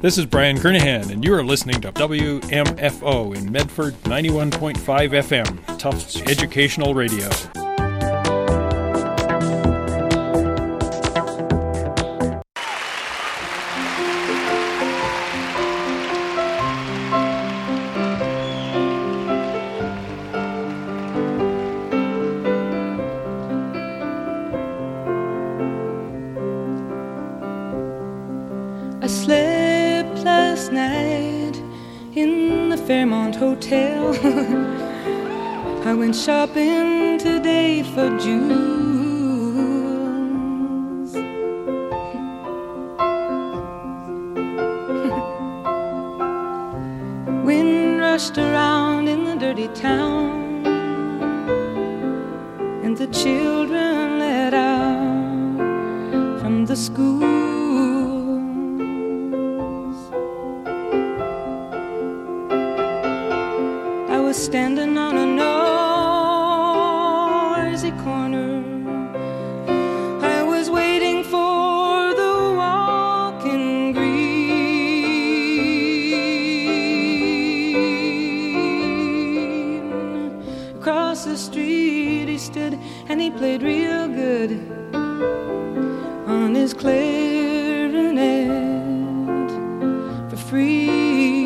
This is Brian Kernahan, and you are listening to WMFO in Medford 91.5 FM, Tufts Educational Radio. I slept last night in the Fairmont Hotel. I went shopping today for jewels. Wind rushed around in the dirty town, and the children let out from the school. Standing on a noisy corner, I was waiting for the walking green. Across the street he stood and he played real good on his clarinet for free.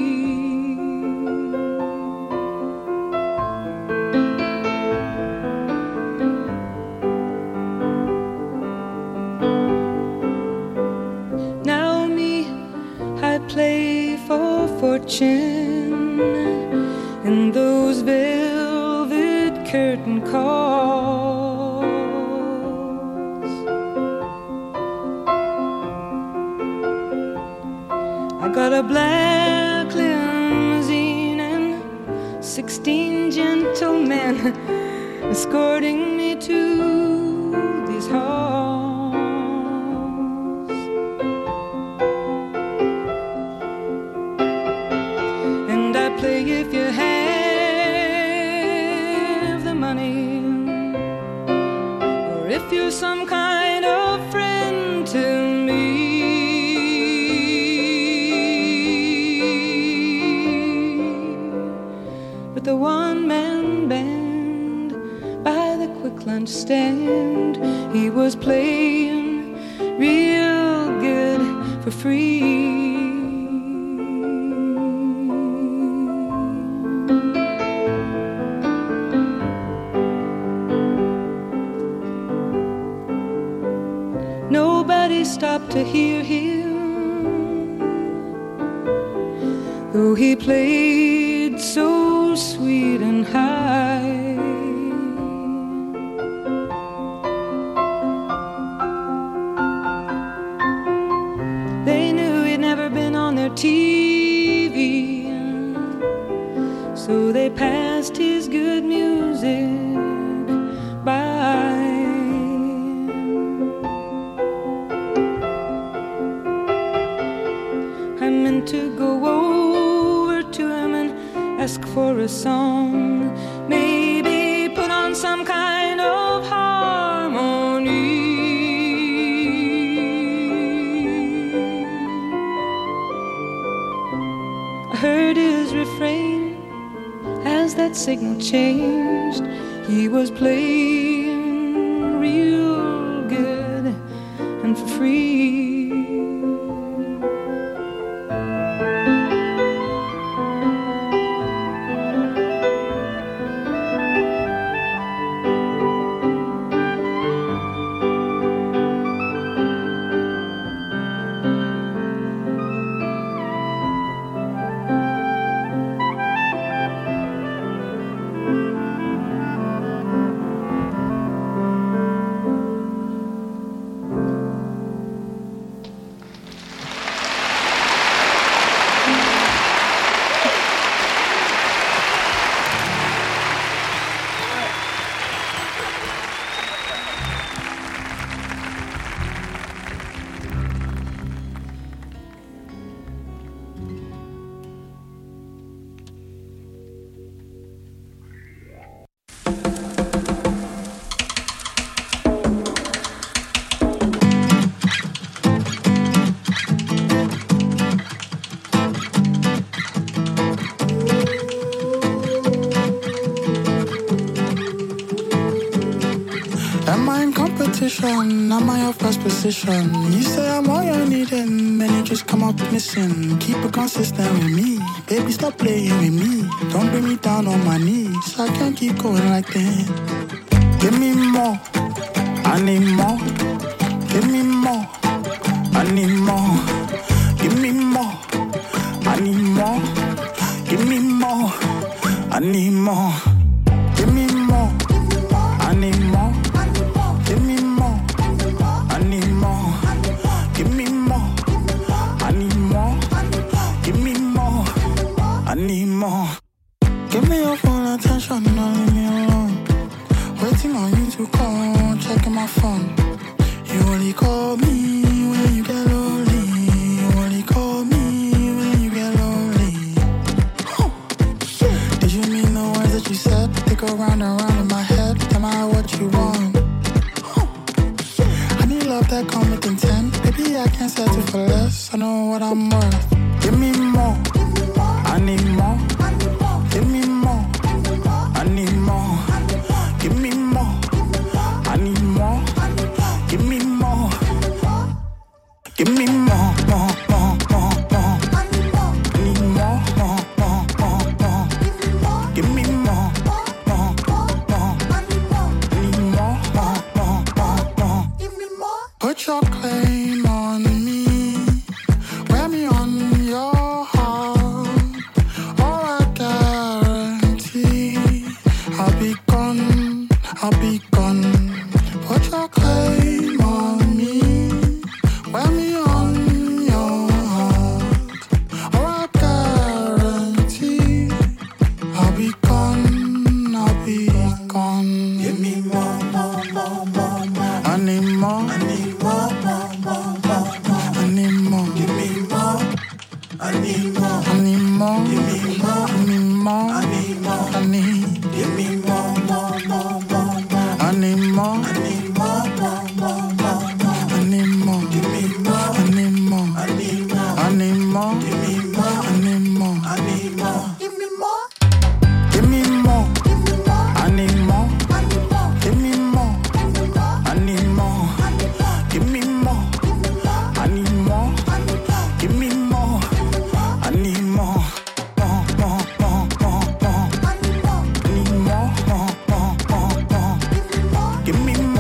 Play for fortune in those velvet curtain calls. I got a black limousine and 16 gentlemen escorting me to these halls. If you have the money, or if you're some kind of friend to me. With the one-man band by the quick lunch stand, he was playing real good for free. Nobody stopped to hear him, though he played so sweet and high. They knew he'd never been on their TV, so they passed his good music by. To go over to him and ask for a song, maybe put on some kind of harmony. I heard his refrain as that signal changed. He was playing real good and for free. Am I in competition? Am I your first position? You say I'm all you're needing, then you just come up missing. Keep it consistent with me, baby, stop playing with me. Don't bring me down on my knees, I can't keep going like this. Give me more, I need more. Give me more, I need more. Give me more, I need more. Give me more, I need more. Give me more, I need more. Give me more, I need more. Give me more, I need more. Give me more, I need more. Give me your full attention, don't leave me alone. Waiting on you to call, checking my phone. You only call me when you get lonely. You only call me when you get lonely. Did you mean the words that you said? They go round and round in my head. Am I what you want? I need love that come with intent. Baby, I can't settle for less. I know what I'm worth. Give me more, I need more. Give me more, I need more. Give me more, I need more. Give me more. Give me more, more, more, more, more. I need more, more, more, more, more. Give me more, more, more, more. I need more, more, more, more, more. Give me more. Put your claim on me. Wear me on your heart. Oh, I guarantee I'll be gone, I'll be gone. Put your claim on me. Wear me on your heart. Oh, I guarantee I'll be gone, I'll be gone. Give me more, more, more, more, more. I need more, I need more, more, more, more, more. I need more. Give me more, I need more, I need more. Give me more, I need more, I need more. I need. Give me more, more, more, more, more. I need more, I need more, more, more, more, more. I need more. Give me more, I need more, I need more. I need more. Give me more, I need more, I need more. Give me more. Give me more, I need more. Give me more, I need more. Give me more, I need more. Give me more, I need more. More, more, more, more, more. I need more, more, more, more, more. Give me more.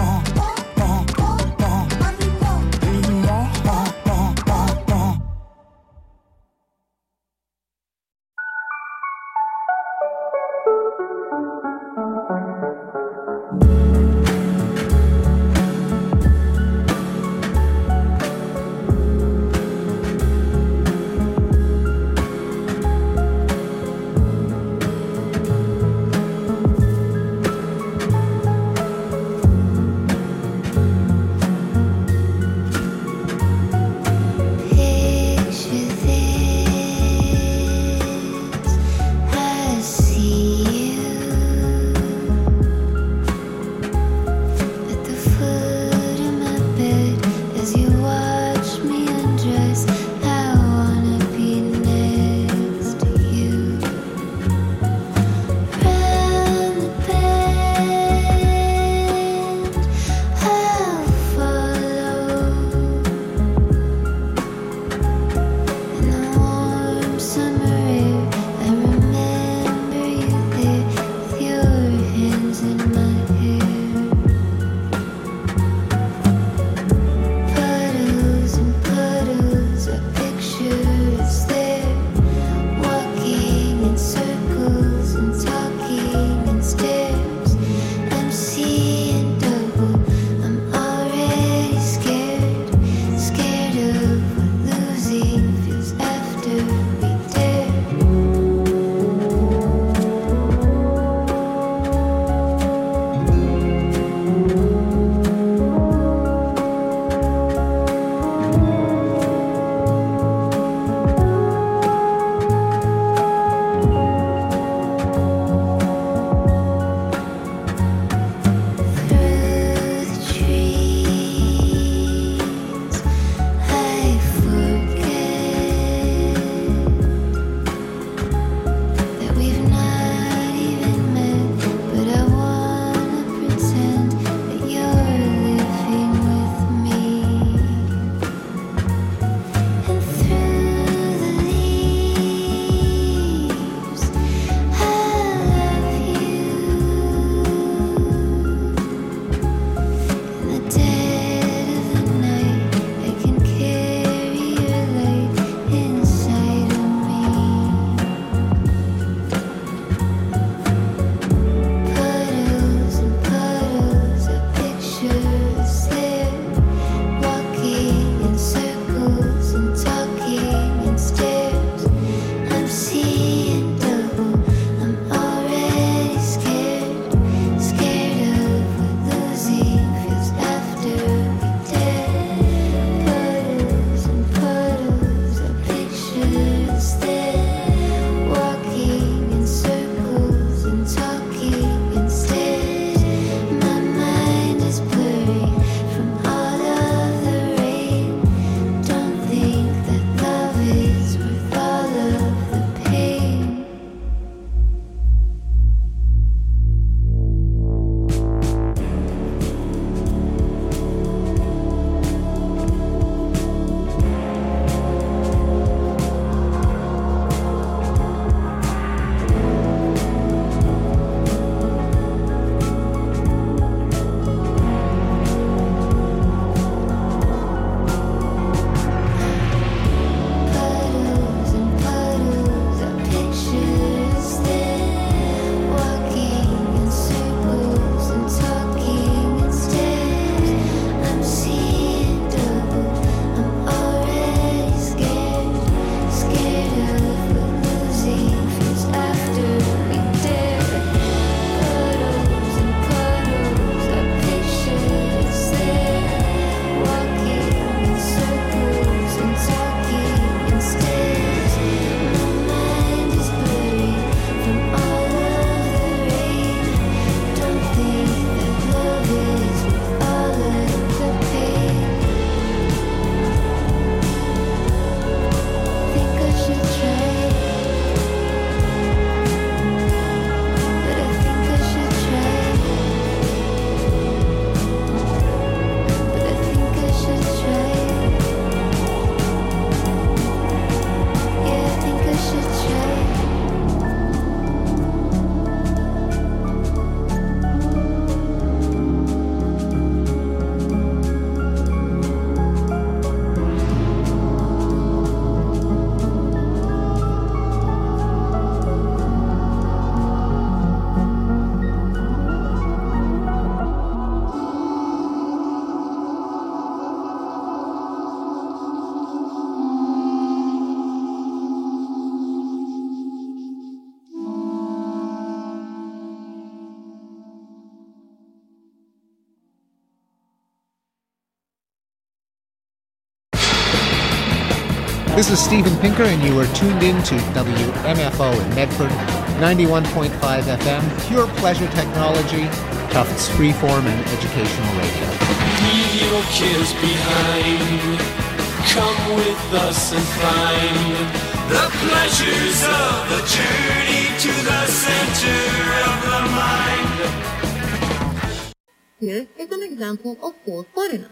This is Steven Pinker, and you are tuned in to WMFO in Medford, 91.5 FM, pure pleasure technology, Tufts freeform and educational radio. Leave your cares behind. Come with us and find the pleasures of the journey to the center of the mind. Here is an example of 4/49.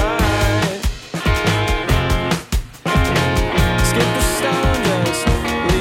Skip the stone, just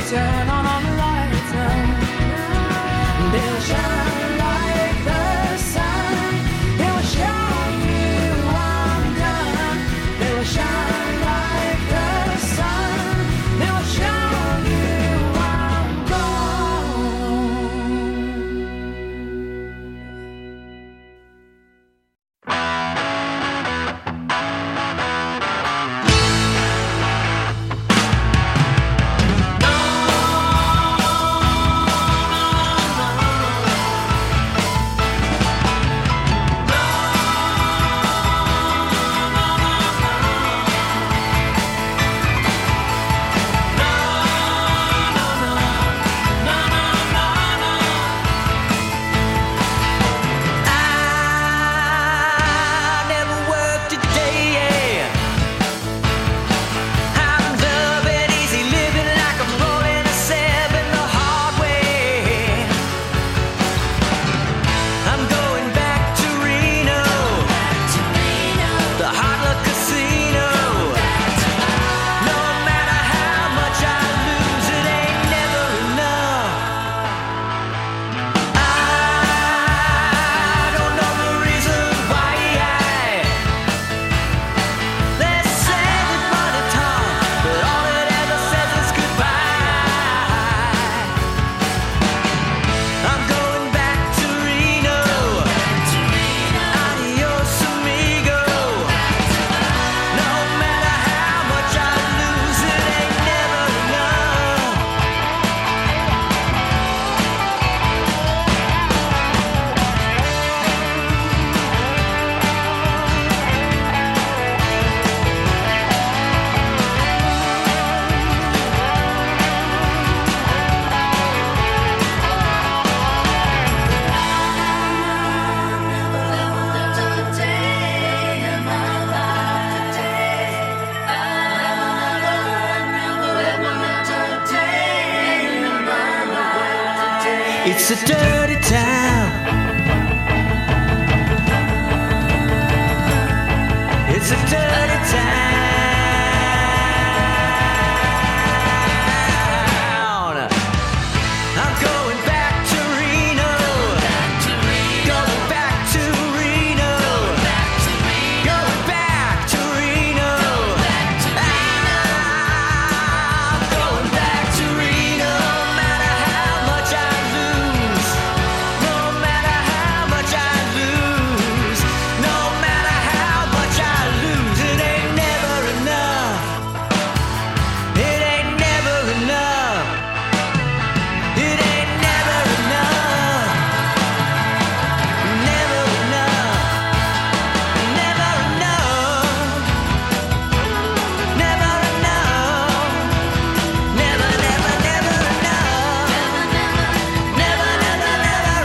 turn on all the lights now. They'll shine like the sun. They will show you I'm done. They will shine like the sun. They will show you I'm gone. It's a dirty town. It's a dirty town. I'm going back to Reno. Going back to Reno. Going back to Reno. I'm going back to Reno. No matter how much I lose. No matter how much I lose. No matter how much I lose. It ain't never enough. It ain't never enough. It ain't never enough. Never enough. Never enough. Never enough. Never, never, never enough. Never, never, never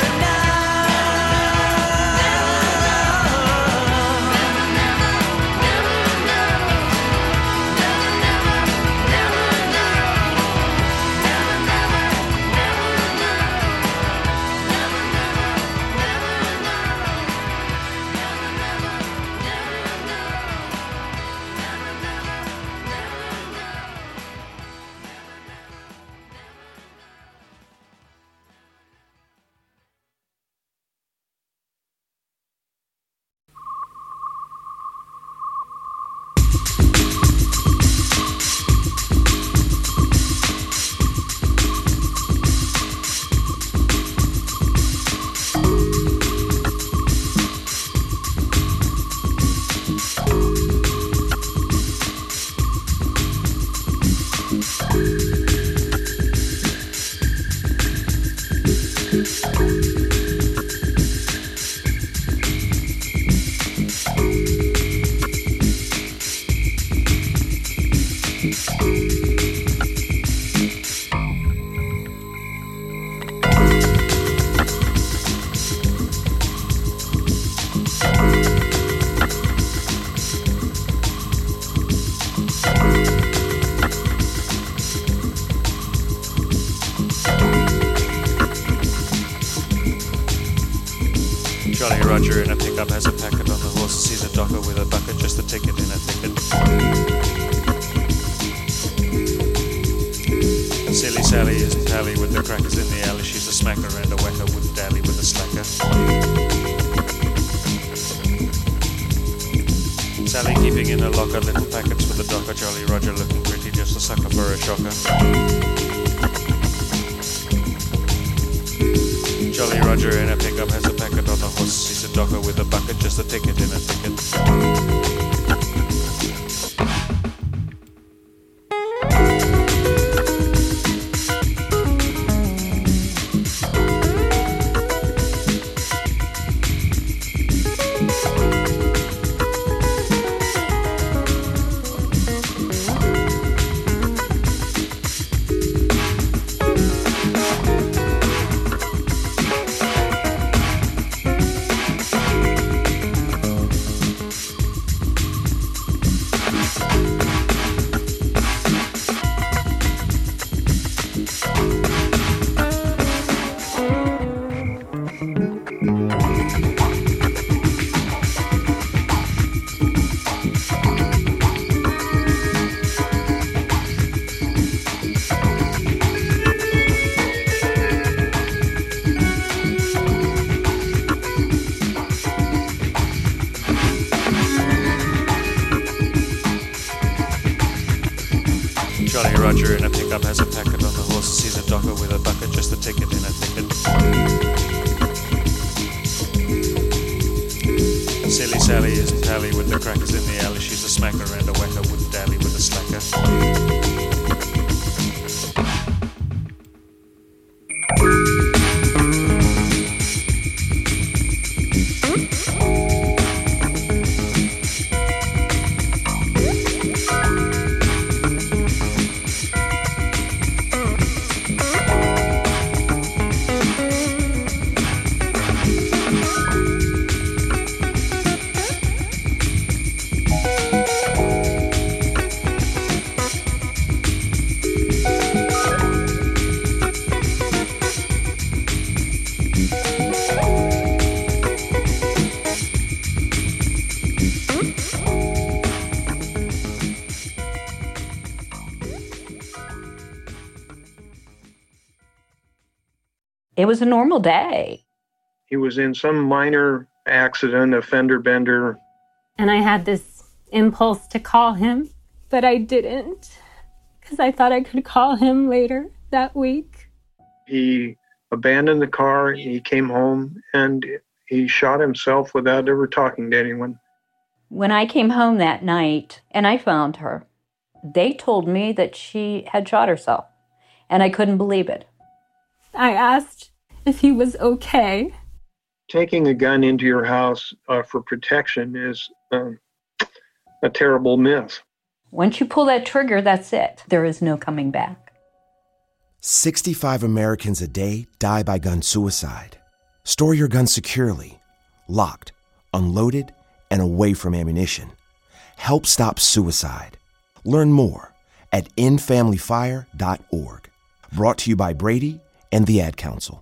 Jolly Roger in a pickup has a packet on the horse, sees a docker with a bucket, just a ticket in a thicket. Silly Sally isn't pally with the crackers in the alley. She's a smacker and a whacker, wouldn't dally with a slacker. Sally keeping in her locker little packets for the docker. Jolly Roger looking pretty, just a sucker for a shocker. Jolly Roger in a pickup has a packet on the horse. He's a docker with a bucket, just a ticket in a ticket. Jolly Roger in a pickup has a packet on the horse. Sees a docker with a bucket, just a ticket in a ticket. Silly Sally isn't pally with the crackers in the alley. She's a smacker and a whacker, wouldn't dally with a slacker. It was a normal day. He was in some minor accident, a fender bender. And I had this impulse to call him, but I didn't, because I thought I could call him later that week. He abandoned the car, he came home, and he shot himself without ever talking to anyone. When I came home that night and I found her, they told me that she had shot herself, and I couldn't believe it. I asked if he was okay. Taking a gun into your house for protection is a terrible myth. Once you pull that trigger, that's it. There is no coming back. 65 Americans a day die by gun suicide. Store your gun securely, locked, unloaded, and away from ammunition. Help stop suicide. Learn more at endfamilyfire.org. Brought to you by Brady and the Ad Council.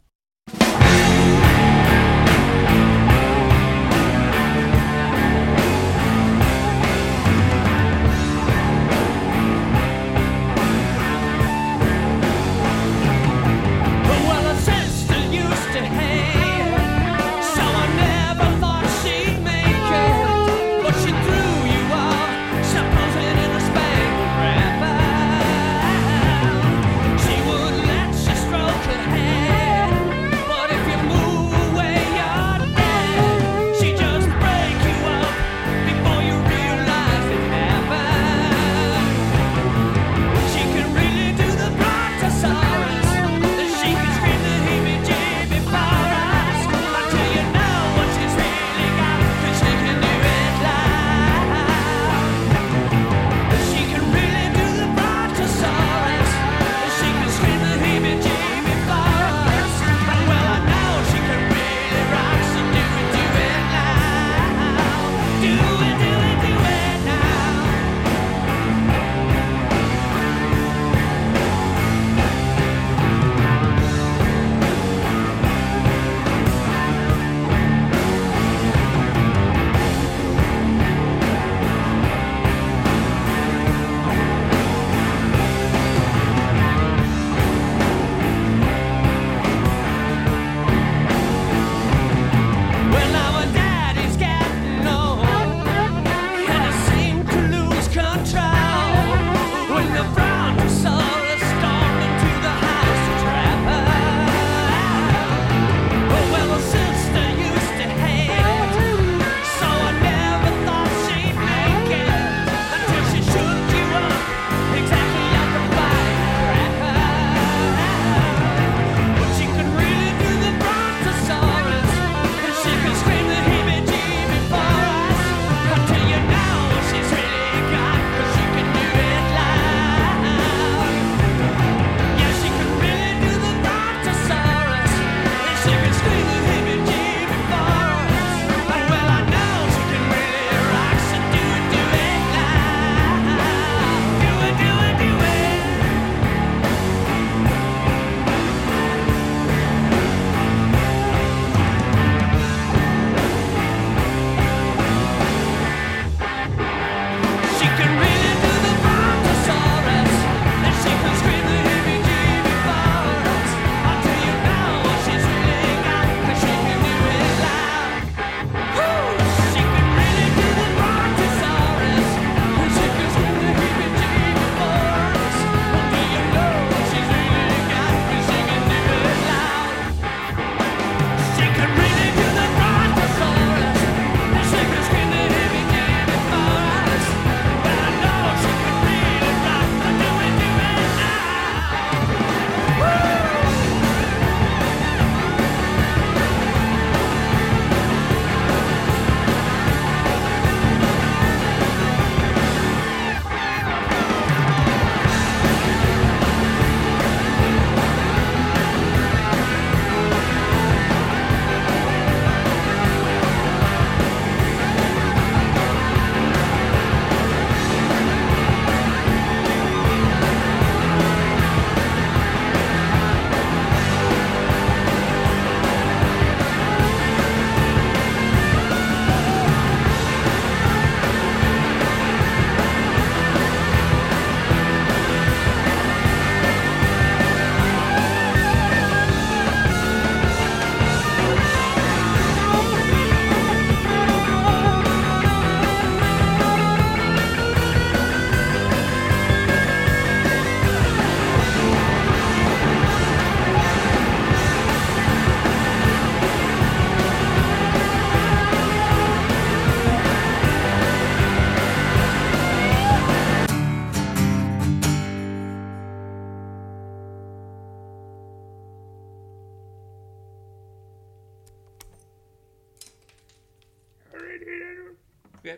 But if you Okay.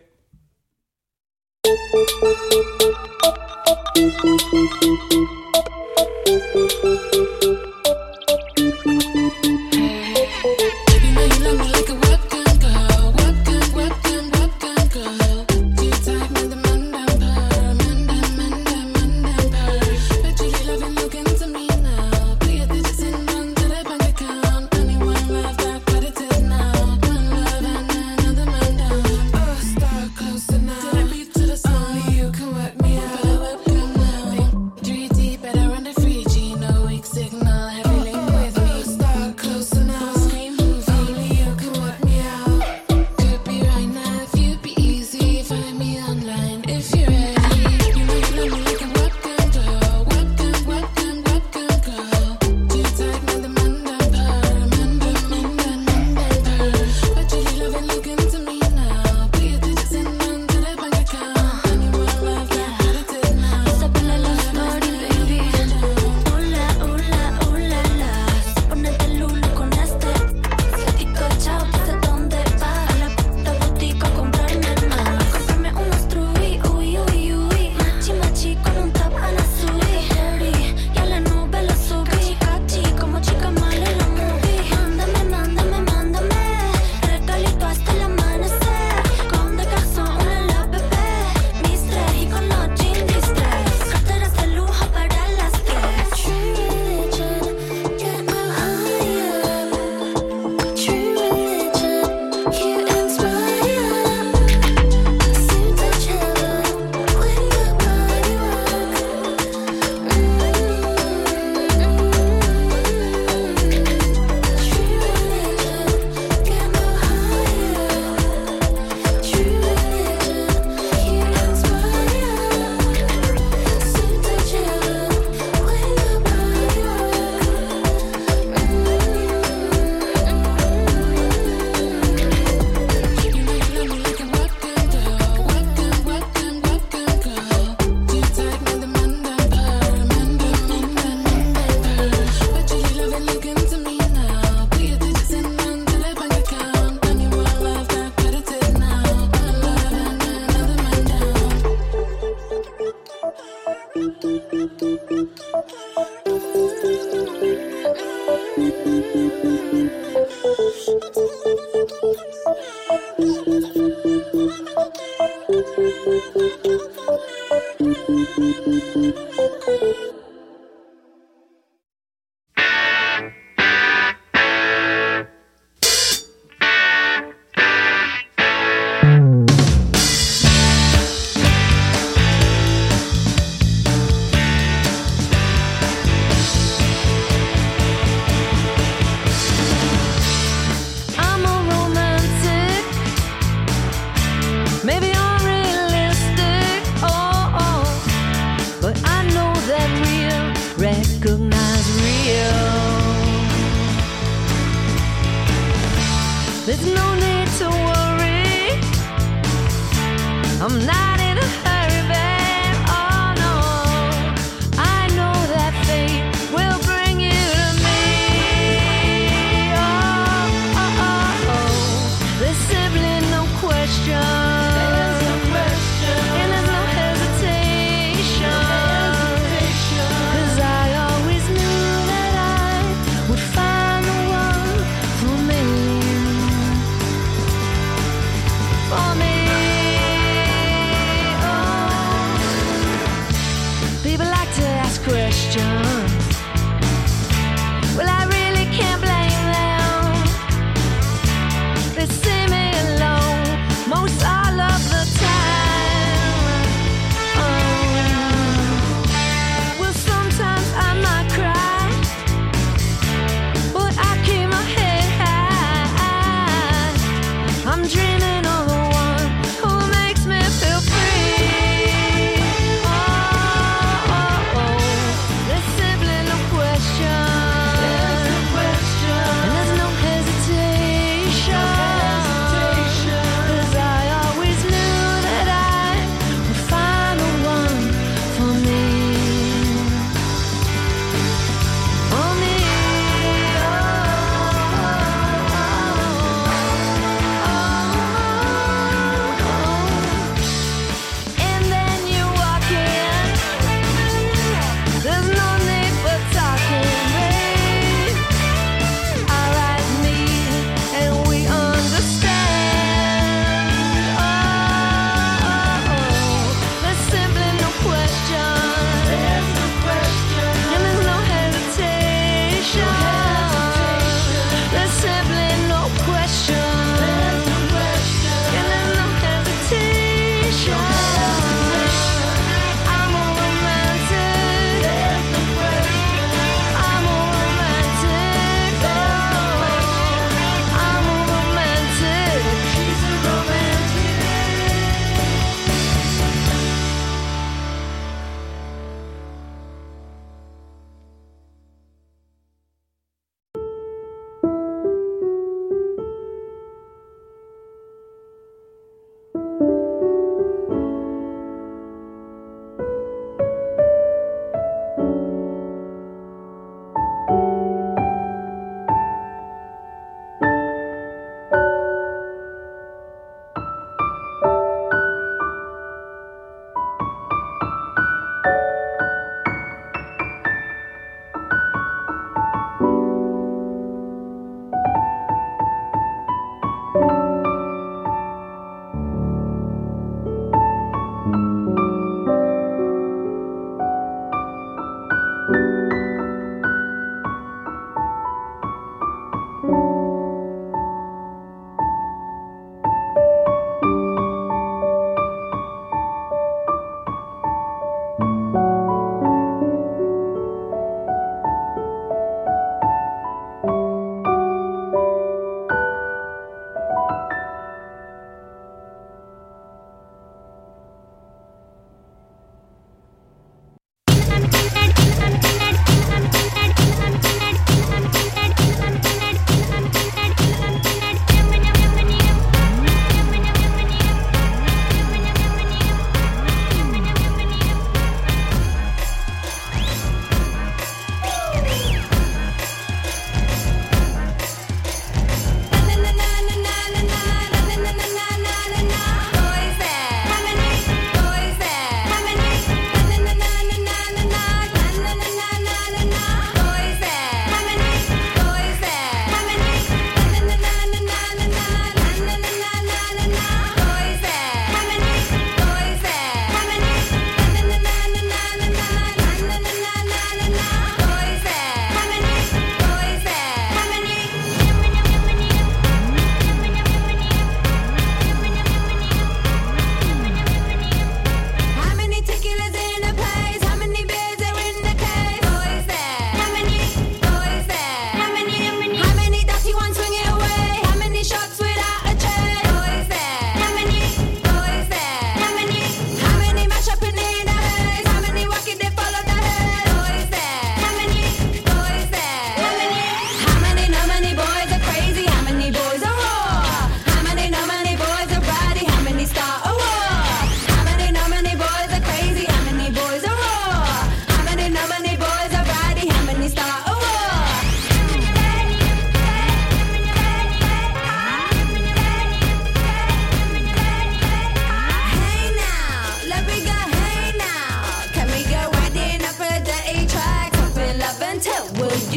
For me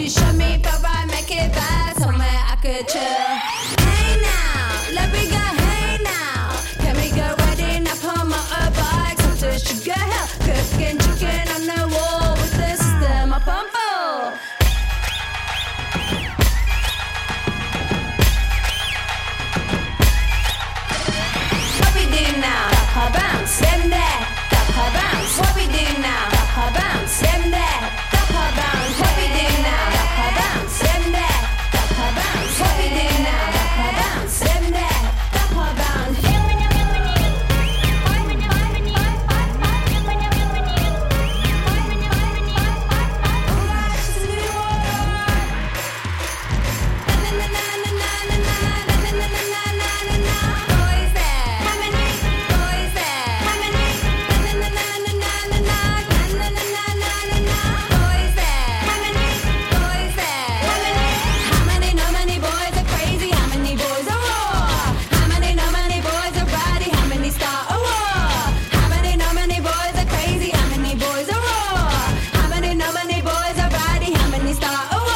you show me if I make it back somewhere I could chill. Hey now, let me go, hey now. Can we go riding up on my bike? Some to sugar hell, cooking chicken on the wall with the system up on full. What we do now? Duck her bounce, them there. Duck her bounce. What we do now? Duck her bounce, them there. Duck her bounce. What we do now? Duck her bounce, them there. Duck her bounce. What we do now? Duck her bounce, them there. Duck her bounce. Boys there. How many boys there? How many? Boys there. How many boys there? How many? No many boys are crazy. How many boys are raw? How many? No many boys are rowdy. How many start a war? How many? No many boys are crazy. How many boys are raw? How many? No many boys are rowdy. How many start a war?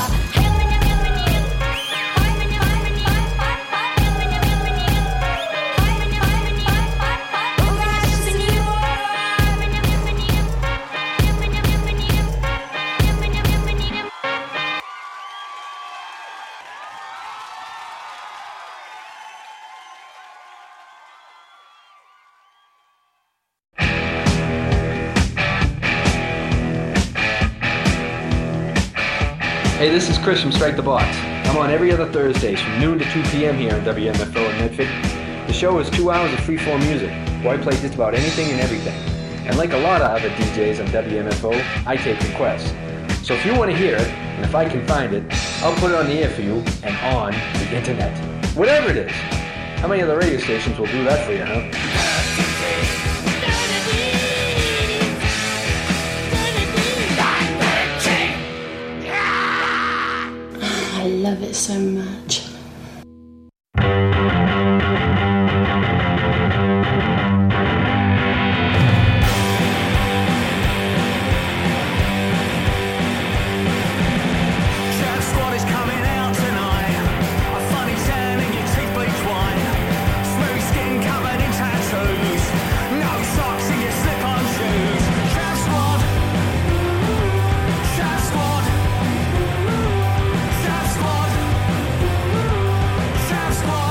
Hey, this is Chris from Strike the Box. I'm on every other Thursdays from noon to 2 p.m. here on WMFO in Medford. The show is 2 hours of freeform music, where I play just about anything and everything. And like a lot of other DJs on WMFO, I take requests. So if you want to hear it, and if I can find it, I'll put it on the air for you and on the internet. Whatever it is. How many other radio stations will do that for you, huh? I love it so much. Trap Squad is coming out tonight. A funny tan and your teeth bleach white. Smooth skin covered in tattoos. No socks in your slip-on shoes. Trap Squad. Trap Squad. Trap Squad. Trap Squad.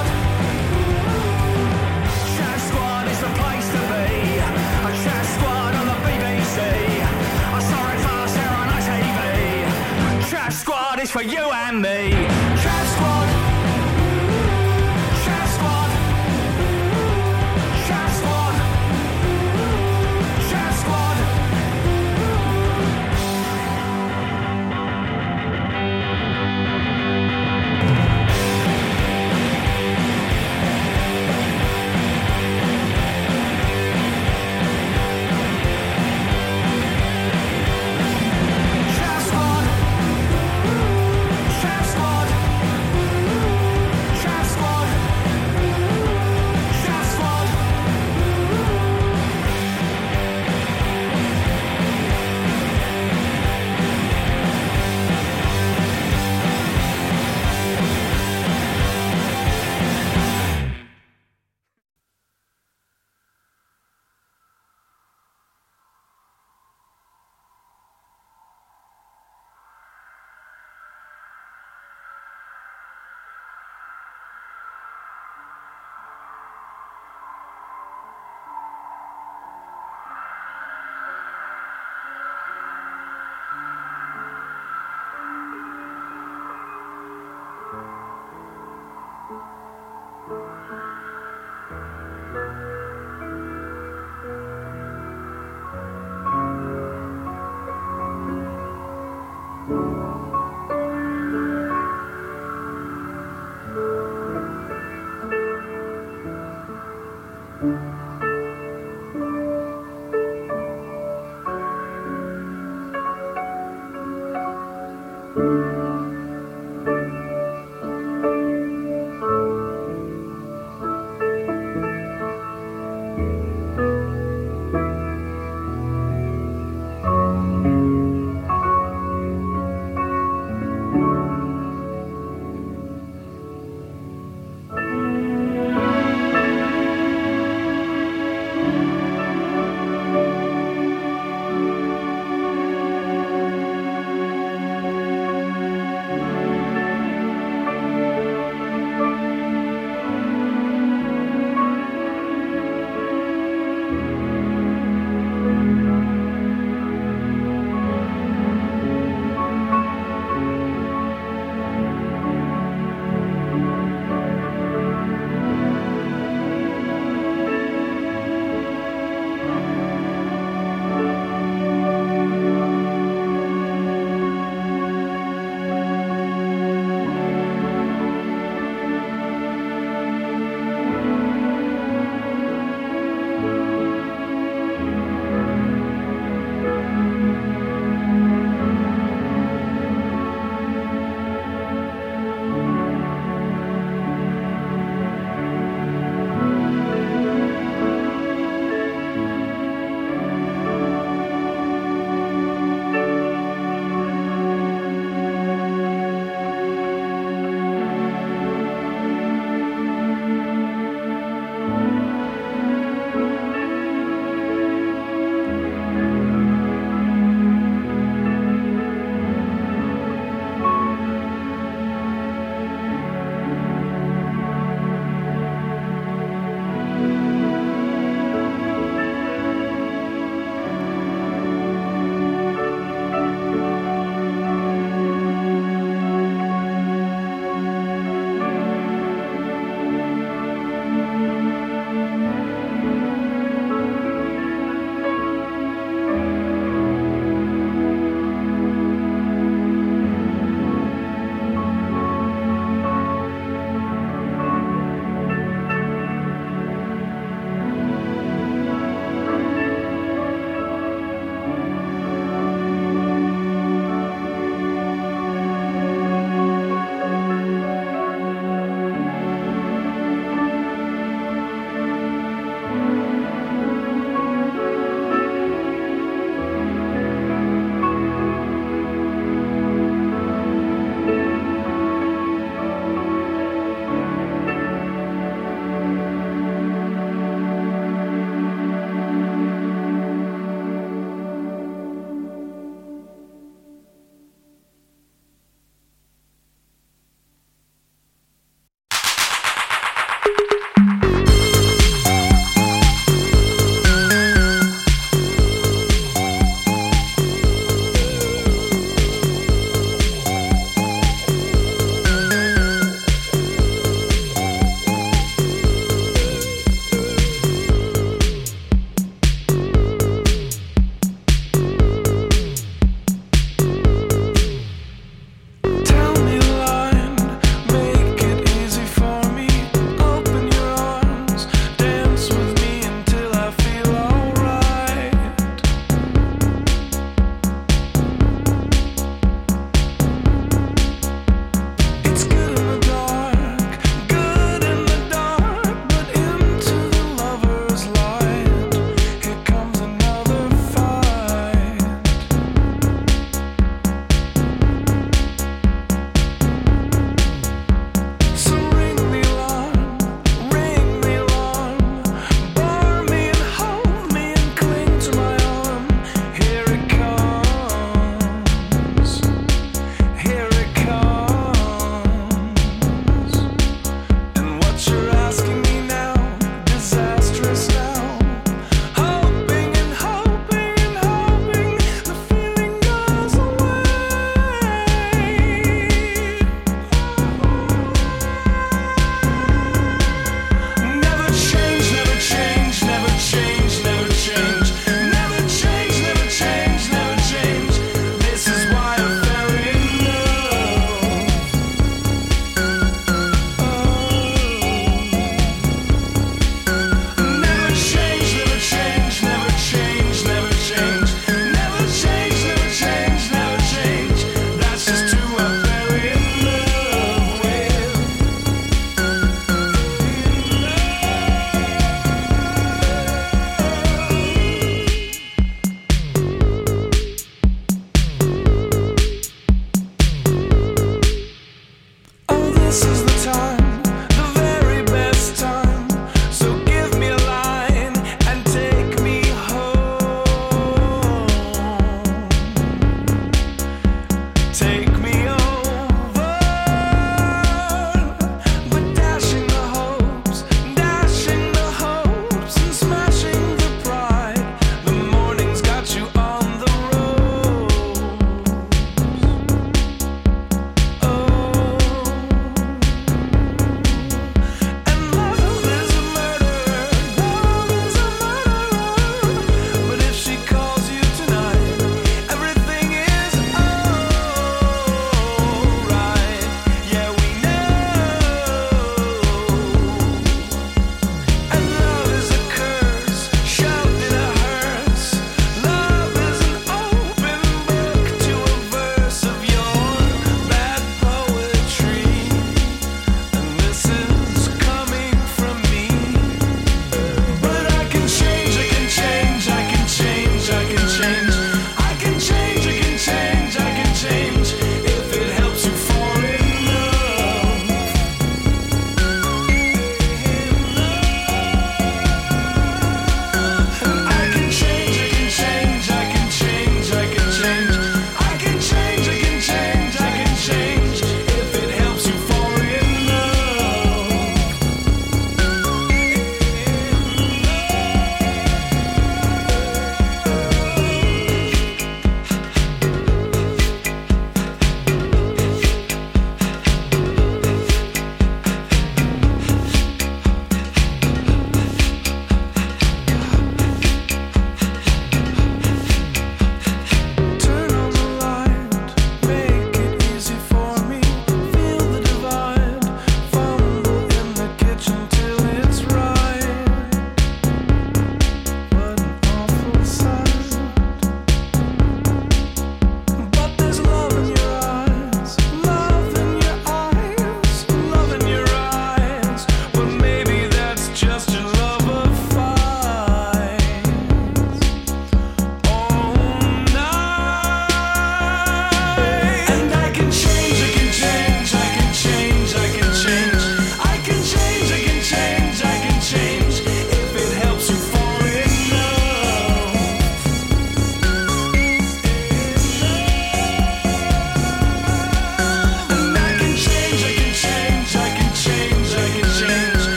Trap Squad is the place to be. A Trap Squad on the BBC. I saw it fast here on ITV. Trap Squad is for you and me. Trap Squad. Trap Squad. Trap Squad. Trap Squad. Trap Squad. Trap Squad. Trap Squad. Trap Squad.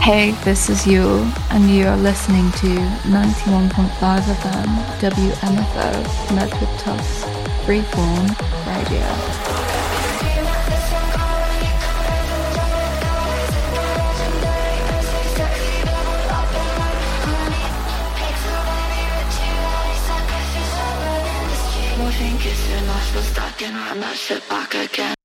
Hey, this is Yule, and you are listening to 91.5 FM WMFO Medford Tufts Freeform Radio. Think it's enough for stacking around that shit back again.